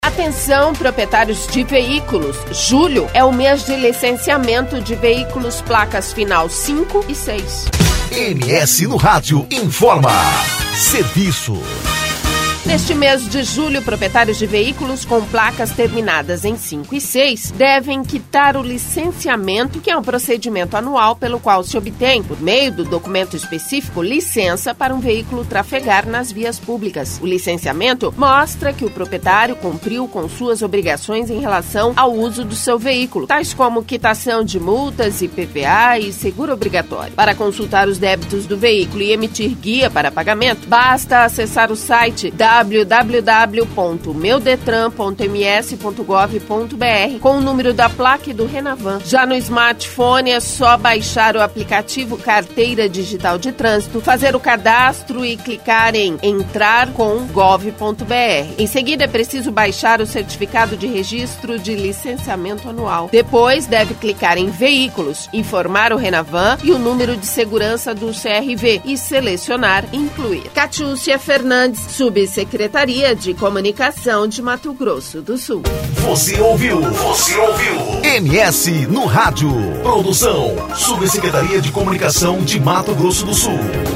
Atenção, proprietários de veículos. Julho é o mês de licenciamento de veículos placas final 5 e 6. MS no Rádio informa. Serviço. Neste mês de julho, proprietários de veículos com placas terminadas em 5 e 6 devem quitar o licenciamento, que é um procedimento anual pelo qual se obtém, por meio do documento específico, licença para um veículo trafegar nas vias públicas. O licenciamento mostra que o proprietário cumpriu com suas obrigações em relação ao uso do seu veículo, tais como quitação de multas, IPVA e seguro obrigatório. Para consultar os débitos do veículo e emitir guia para pagamento, basta acessar o site www.meudetran.ms.gov.br com o número da placa e do Renavan. Já no smartphone é só baixar o aplicativo Carteira Digital de Trânsito, fazer o cadastro e clicar em Entrar com gov.br. Em seguida é preciso baixar o certificado de registro de licenciamento anual. Depois deve clicar em Veículos, informar o Renavan e o número de segurança do CRV e selecionar Incluir. Catiúcia Fernandes, Subsecretaria de Comunicação de Mato Grosso do Sul. Você ouviu? MS no Rádio. Produção, Subsecretaria de Comunicação de Mato Grosso do Sul.